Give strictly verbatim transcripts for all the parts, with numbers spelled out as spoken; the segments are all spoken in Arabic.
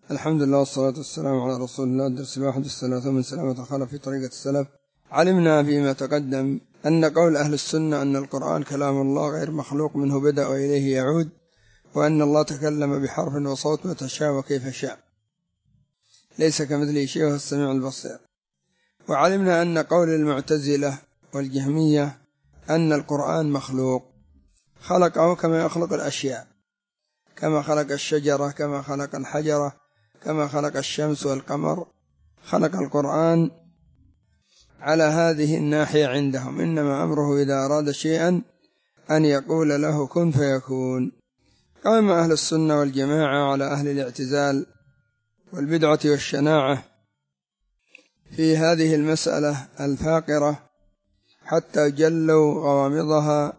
الحمد لله والصلاة والسلام على رسول الله. درس واحد الثلاثة من سلامة الخلف في طريقة السلف. علمنا فيما تقدم أن قول أهل السنة أن القرآن كلام الله غير مخلوق منه بدأ وإليه يعود، وأن الله تكلم بحرف وصوت متى شاء وكيف شاء، ليس كمثله شيء وهو السميع البصير. وعلمنا أن قول المعتزلة والجهمية أن القرآن مخلوق، خلقه كما يخلق الأشياء، كما خلق الشجرة، كما خلق الحجرة، كما خلق الشمس والقمر، خلق القرآن على هذه الناحية عندهم. إنما أمره إذا أراد شيئا أن يقول له كن فيكون. قام أهل السنة والجماعة على أهل الاعتزال والبدعة والشناعة في هذه المسألة الفاقرة، حتى جلوا غوامضها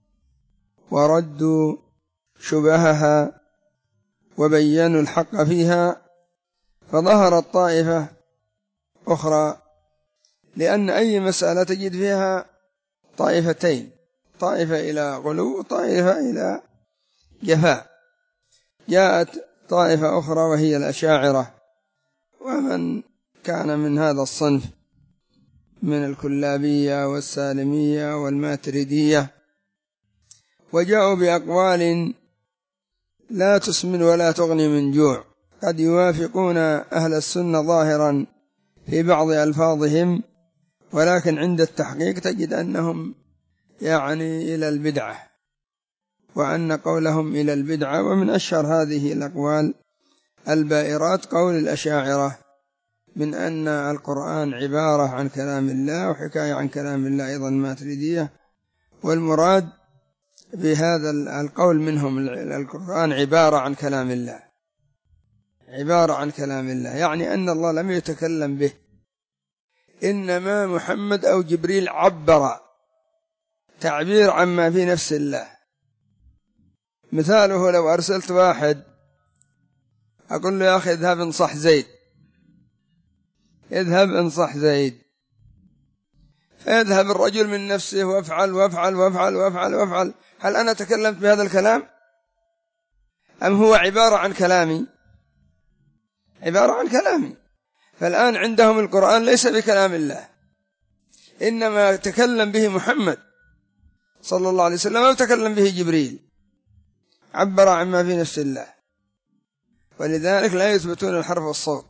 وردوا شبهها وبينوا الحق فيها، فظهرت طائفة أخرى، لأن أي مسألة تجد فيها طائفتين، طائفة إلى غلو وطائفة إلى جفاء. جاءت طائفة أخرى وهي الأشاعرة، ومن كان من هذا الصنف من الكلابية والسالمية والماتريدية، وجاءوا بأقوال لا تسمن ولا تغني من جوع، قد يوافقون أهل السنة ظاهرا في بعض ألفاظهم، ولكن عند التحقيق تجد أنهم يعني إلى البدعة، وأن قولهم إلى البدعة. ومن أشهر هذه الأقوال البائرات قول الأشاعرة من أن القرآن عبارة عن كلام الله وحكاية عن كلام الله، أيضا الماتريدية. والمراد بهذا القول منهم القرآن عبارة عن كلام الله، عبارة عن كلام الله، يعني أن الله لم يتكلم به، إنما محمد أو جبريل عبر تعبير عما في نفس الله. مثاله لو أرسلت واحد أقول له يا أخي اذهب انصح زيد، اذهب انصح زيد، فيذهب الرجل من نفسه وافعل وافعل وافعل وافعل وافعل. هل أنا تكلمت بهذا الكلام أم هو عبارة عن كلامي؟ عبارة عن كلامي. فالآن عندهم القرآن ليس بكلام الله، إنما تكلم به محمد صلى الله عليه وسلم أو تكلم به جبريل، عبر عما في نفس الله. ولذلك لا يثبتون الحرف والصوت،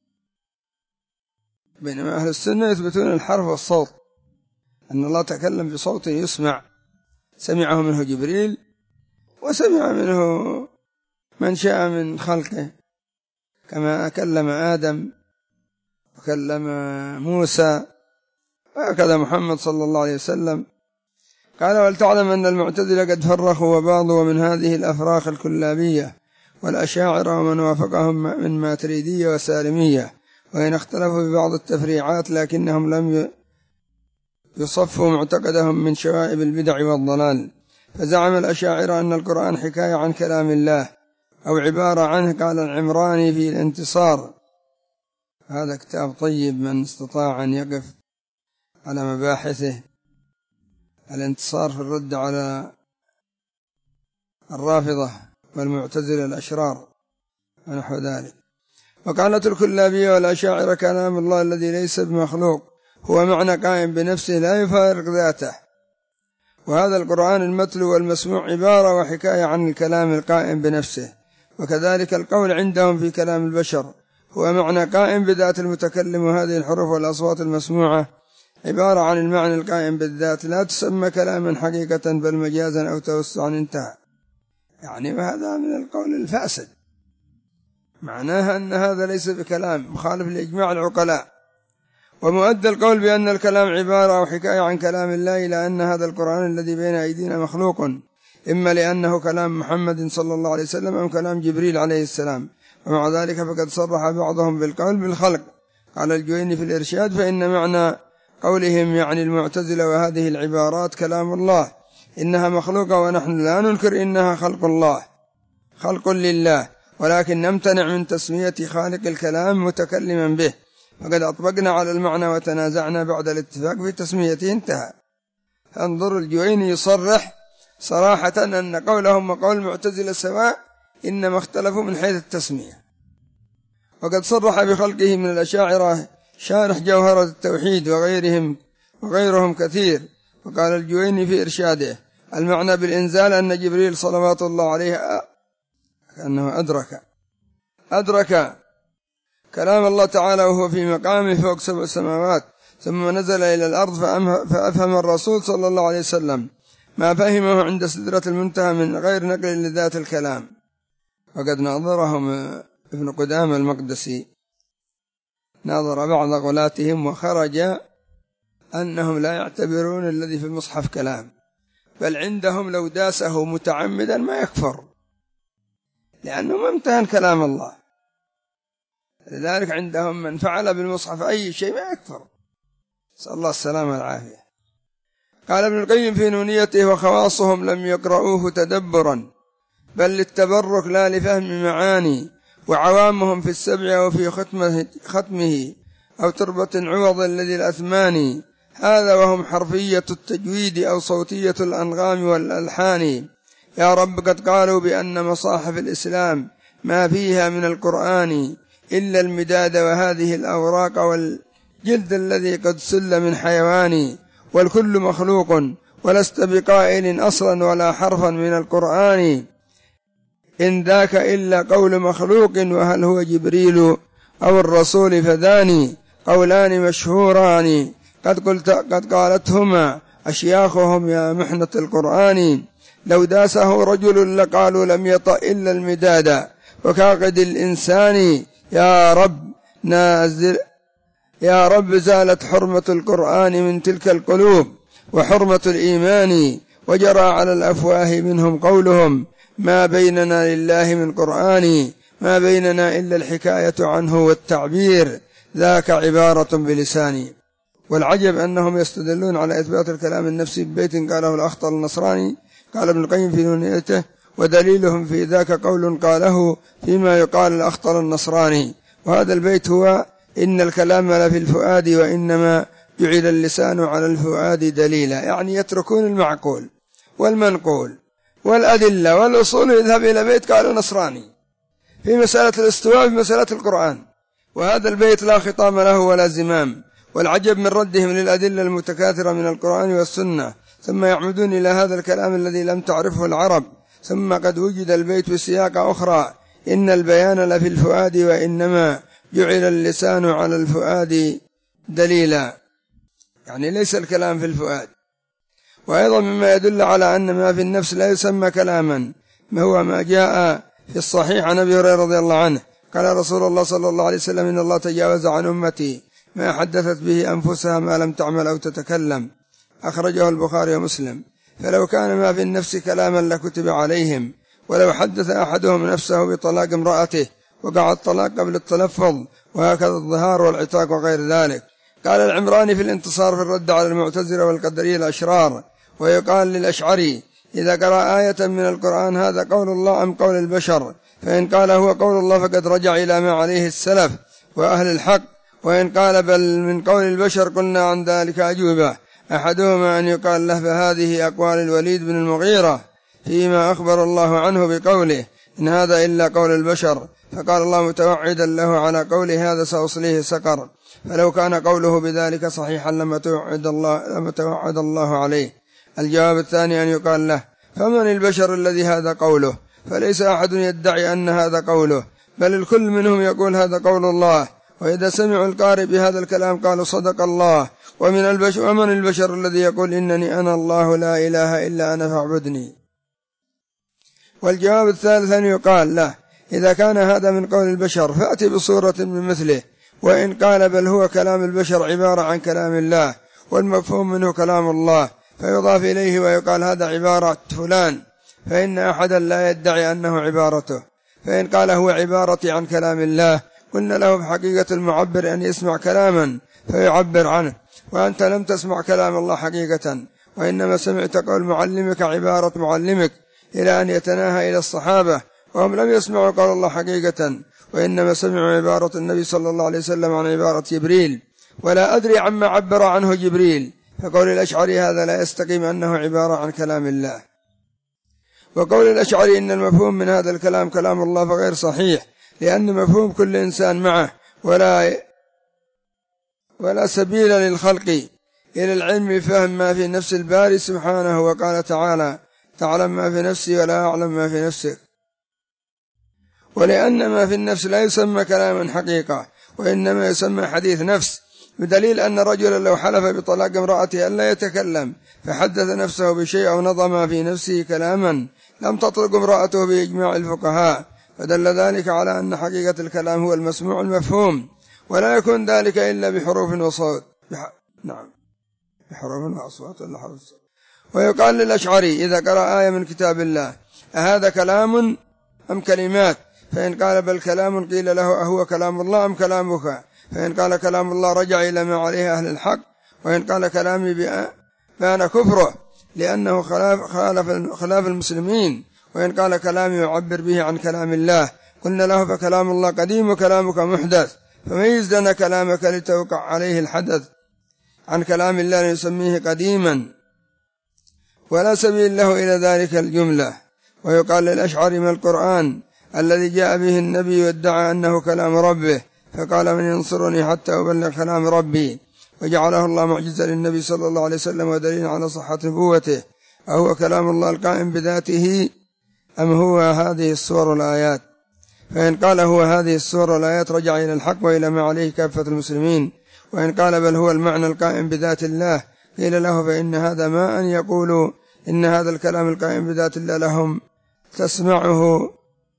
بينما أهل السنة يثبتون الحرف والصوت، أن الله تكلم بصوت يسمع، سمعه منه جبريل وسمع منه من شاء من خلقه، كما كلم آدم وكلم موسى، وهكذا محمد صلى الله عليه وسلم. قال ولتعلم أن المعتزلة قد فرقوا وبعضوا من هذه الأفراق الكلابية والأشاعرة ومن وافقهم من ماتريدية وسالمية، وإن اختلفوا في بعض التفريعات لكنهم لم يصفوا معتقدهم من شوائب البدع والضلال. فزعم الأشاعرة أن القرآن حكاية عن كلام الله أو عبارة عنه. قال العمراني في الانتصار، هذا كتاب طيب من استطاع أن يقف على مباحثه، الانتصار في الرد على الرافضة والمعتزلة الأشرار ونحو ذلك. وقالت الكلابية والأشاعرة كلام الله الذي ليس بمخلوق هو معنى قائم بنفسه لا يفارق ذاته، وهذا القرآن المتلو والمسموع عبارة وحكاية عن الكلام القائم بنفسه. وكذلك القول عندهم في كلام البشر هو معنى قائم بذات المتكلم، وهذه الحروف والأصوات المسموعة عبارة عن المعنى القائم بالذات، لا تسمى كلاما حقيقة بل مجازا أو توسعا. انتهى. يعني وهذا من القول الفاسد، معناها أن هذا ليس بكلام، مخالف لإجماع العقلاء. ومؤدى القول بأن الكلام عبارة وحكاية عن كلام الله إلى أن هذا القرآن الذي بين أيدينا مخلوق، إما لأنه كلام محمد صلى الله عليه وسلم أو كلام جبريل عليه السلام. ومع ذلك فقد صرح بعضهم بالقول بالخلق. قال الجويني في الإرشاد فإن معنى قولهم يعني المعتزلة وهذه العبارات كلام الله إنها مخلوقة، ونحن لا ننكر إنها خلق الله، خلق لله، ولكن نمتنع من تسمية خالق الكلام متكلما به، فقد أطبقنا على المعنى وتنازعنا بعد الاتفاق في تسميته. انتهى. انظر الجويني يصرح صراحة أن قولهم وقول المعتزلة سواء، إنما اختلفوا من حيث التسمية. وقد صرح بخلقه من الأشاعرة شارح جوهرة التوحيد وغيرهم وغيرهم كثير. وقال الجويني في إرشاده: المعنى بالإنزال أن جبريل صلوات الله عليه أنه أدرك أدرك كلام الله تعالى وهو في مقامه فوق سبع سماوات، ثم نزل إلى الأرض فأفهم الرسول صلى الله عليه وسلم ما فهمه عند سدرة المنتهى من غير نقل لذات الكلام. وقد ناظرهم ابن قدامة المقدسي، ناظر بعض غلاتهم وخرج أنهم لا يعتبرون الذي في المصحف كلام، بل عندهم لو داسه متعمدا ما يكفر، لأنه ما امتهن كلام الله. لذلك عندهم من فعل بالمصحف أي شيء ما يكفر، نسأل الله السلامة والعافية. قال ابن القيم في نونيته: وخواصهم لم يقرؤوه تدبرا بل للتبرك لا لفهم معاني، وعوامهم في السبع وفي ختمه, ختمه أو تربة عوض الذي الأثمان، هذا وهم حرفية التجويد أو صوتية الأنغام والألحان. يا رب قد قالوا بأن مصاحف الإسلام ما فيها من القرآن إلا المداد وهذه الأوراق والجلد الذي قد سل من حيوان، والكل مخلوق ولست بقائل أصلا ولا حرفا من القرآن، إن ذاك إلا قول مخلوق وهل هو جبريل أو الرسول فذاني، قولان مشهوران قد, قلت قد قالتهما أشياخهم يا محنة القرآن، لو داسه رجل لقالوا لم يطأ إلا المداد وكاقد الإنسان، يا رب نازل يا رب زالت حرمة القرآن من تلك القلوب وحرمة الإيمان، وجرى على الأفواه منهم قولهم ما بيننا لله من قرآن، ما بيننا إلا الحكاية عنه والتعبير ذاك عبارة بلساني. والعجب أنهم يستدلون على إثبات الكلام النفسي ببيت قاله الأخطل النصراني. قال ابن القيم في نونيته: ودليلهم في ذاك قول قاله فيما يقال الأخطل النصراني، وهذا البيت هو: إن الكلام لفي الفؤاد وإنما جعل اللسان على الفؤاد دليلا، يعني يتركون المعقول والمنقول والأدلة والأصول يذهب إلى بيت قالوا نصراني في مسألة الاستواء في مسألة القرآن، وهذا البيت لا خطام له ولا زمام. والعجب من ردهم للأدلة المتكاثرة من القرآن والسنة، ثم يعمدون إلى هذا الكلام الذي لم تعرفه العرب، ثم قد وجد البيت بسياق أخرى: إن البيان لفي الفؤاد وإنما جعل اللسان على الفؤاد دليلا، يعني ليس الكلام في الفؤاد. وأيضا مما يدل على أن ما في النفس لا يسمى كلاما ما هو ما جاء في الصحيح عن أبي هريرة رضي الله عنه قال رسول الله صلى الله عليه وسلم: إن الله تجاوز عن أمتي ما حدثت به أنفسها ما لم تعمل أو تتكلم، أخرجه البخاري ومسلم. فلو كان ما في النفس كلاما لكتب عليهم، ولو حدث أحدهم نفسه بطلاق امرأته وقع الطلاق قبل التلفظ، وهكذا الظهار والعتاق وغير ذلك. قال العمراني في الانتصار في الرد على المعتزلة والقدرية الأشرار: ويقال للأشعري: إذا قرأ آية من القرآن هذا قول الله أم قول البشر؟ فإن قال هو قول الله فقد رجع إلى ما عليه السلف وأهل الحق، وإن قال بل من قول البشر قلنا عن ذلك أجوبة، أحدهما أن يقال له: فهذه أقوال الوليد بن المغيرة فيما أخبر الله عنه بقوله إن هذا إلا قول البشر، فقال الله متوعدا له على قوله هذا سأصليه سقر، فلو كان قوله بذلك صحيحا لما توعد الله, لما توعد الله عليه. الجواب الثاني أن يقال له: فمن البشر الذي هذا قوله؟ فليس أحد يدعي أن هذا قوله، بل الكل منهم يقول هذا قول الله، وإذا سمعوا القارئ بهذا الكلام قالوا صدق الله. ومن البشر, ومن البشر الذي يقول إنني أنا الله لا إله إلا أنا فاعبدني؟ والجواب الثالث أن يقال له: إذا كان هذا من قول البشر فأتي بصورة من مثله. وإن قال بل هو كلام البشر عبارة عن كلام الله والمفهوم منه كلام الله، فيضاف إليه ويقال هذا عبارة فلان، فإن أحدا لا يدعي أنه عبارته. فإن قال هو عبارتي عن كلام الله قلنا له بحقيقة المعبر أن يسمع كلاما فيعبر عنه، وأنت لم تسمع كلام الله حقيقة، وإنما سمعت قول معلمك عبارة معلمك، إلى أن يتناهى إلى الصحابة وهم لم يسمعوا قول الله حقيقة، وإنما سمعوا عبارة النبي صلى الله عليه وسلم عن عبارة جبريل، ولا أدري عما عبر عنه جبريل. فقول الأشعري هذا لا يستقيم أنه عبارة عن كلام الله. وقول الأشعري إن المفهوم من هذا الكلام كلام الله فغير صحيح، لأن مفهوم كل إنسان معه، ولا ولا سبيل للخلق إلى العلم بفهم ما في نفس الباري سبحانه. وقال تعالى: تعلم ما في نفسي ولا أعلم ما في نفسك. ولأن ما في النفس لا يسمى كلاما حقيقة، وإنما يسمى حديث نفس، بدليل أن رجلا لو حلف بطلاق امرأته ألا يتكلم فحدث نفسه بشيء أو نظم في نفسه كلاما لم تطلق امرأته بإجماع الفقهاء، فدل ذلك على أن حقيقة الكلام هو المسموع المفهوم، ولا يكون ذلك إلا بحروف وصوت. بح... نعم بحروف وأصوات ولا حرف. ويقال للأشعري إذا قرأ آية من كتاب الله: أهذا كلام أم كلمات؟ فإن قال بل كلام قيل له أهو كلام الله أم كلامك؟ فإن قال كلام الله رجع إلى ما عليه أهل الحق، وإن قال كلامي بان كفره لأنه خلاف, خلاف المسلمين، وإن قال كلامي يعبر به عن كلام الله قلنا له فكلام الله قديم وكلامك محدث، فميز لنا كلامك لتوقع عليه الحدث عن كلام الله نسميه قديما، ولا سبيل له إلى ذلك الجملة. ويقال للأشعري: ما القرآن الذي جاء به النبي وادعى أنه كلام ربه؟ فقال: من ينصرني حتى أبلغ كلام ربي. وجعله الله معجزة للنبي صلى الله عليه وسلم ودليل على صحة نبوته. أهو كلام الله القائم بذاته أم هو هذه السور والآيات؟ فإن قال هو هذه السور والآيات رجع إلى الحق وإلى ما عليه كافة المسلمين، وإن قال بل هو المعنى القائم بذات الله قيل له فإن هذا ما أن يقولوا إن هذا الكلام القائم بذات الله لهم تسمعه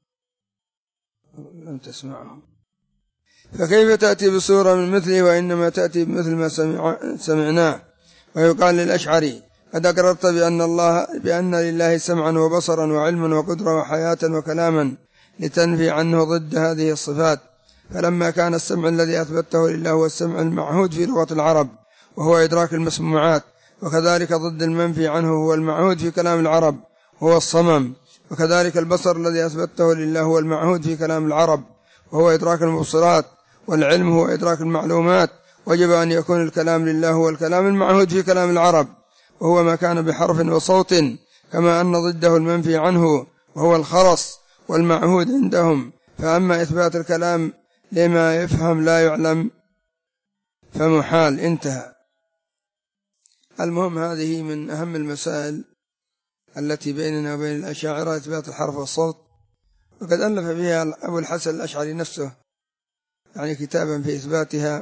لم تسمعه، فكيف تأتي بصورة من مثله وإنما تأتي بمثل ما سمعناه؟ ويقال للأشعري: قد أقررت بأن, الله بأن لله سمعا وبصرا وعلما وقدرة وحياة وكلاما لتنفي عنه ضد هذه الصفات، فلما كان السمع الذي أثبته لله هو السمع المعهود في لغة العرب وهو إدراك المسموعات، وكذلك ضد المنفي عنه هو المعهود في كلام العرب هو الصمم، وكذلك البصر الذي أثبته لله هو المعهود في كلام العرب وهو إدراك المبصرات، والعلم هو إدراك المعلومات، وجب أن يكون الكلام لله هو الكلام المعهود في كلام العرب وهو ما كان بحرف وصوت، كما أن ضده المنفي عنه وهو الخرص والمعهود عندهم. فأما إثبات الكلام لما يفهم لا يعلم فمحال. انتهى. المهم هذه من أهم المسائل التي بيننا وبين الأشاعرة، إثبات الحرف والصوت، وقد ألف فيها أبو الحسن الأشعري نفسه يعني كتابا في إثباتها،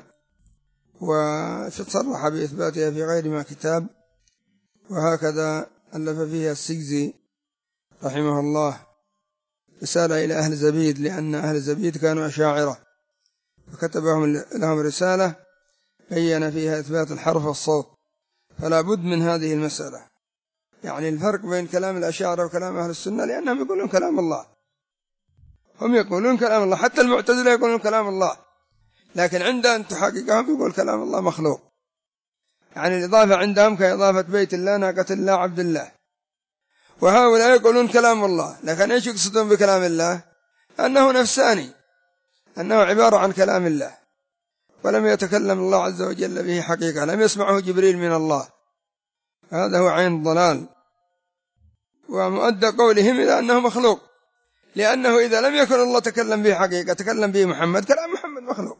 وصرح بإثباتها في غير ما كتاب، وهكذا ألف فيها السجزي رحمه الله رسالة إلى أهل زبيد، لأن أهل زبيد كانوا أشاعرة، فكتبهم لهم رسالة بين فيها إثبات الحرف والصوت. فلا بد من هذه المسألة، يعني الفرق بين كلام الأشاعرة وكلام أهل السنة، لأنهم يقولون كلام الله، هم يقولون كلام الله، حتى المعتزلة يقولون كلام الله، لكن عندهم تحقيقهم يقول كلام الله مخلوق، يعني الإضافة عندهم كإضافة بيت الله ناقة الله عبد الله. وهؤلاء يقولون كلام الله، لكن إيش يقصدون بكلام الله؟ أنه نفساني، أنه عبارة عن كلام الله، ولم يتكلم الله عز وجل به حقيقة، لم يسمعه جبريل من الله. هذا هو عين الضلال، ومؤدى قولهم إلى أنه مخلوق، لأنه إذا لم يكن الله تكلم به حقيقة تكلم به محمد، كلام محمد مخلوق،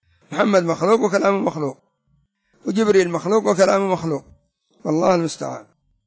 محمد مخلوق وكلامه مخلوق، وجبريل مخلوق وكلامه مخلوق، والله المستعان.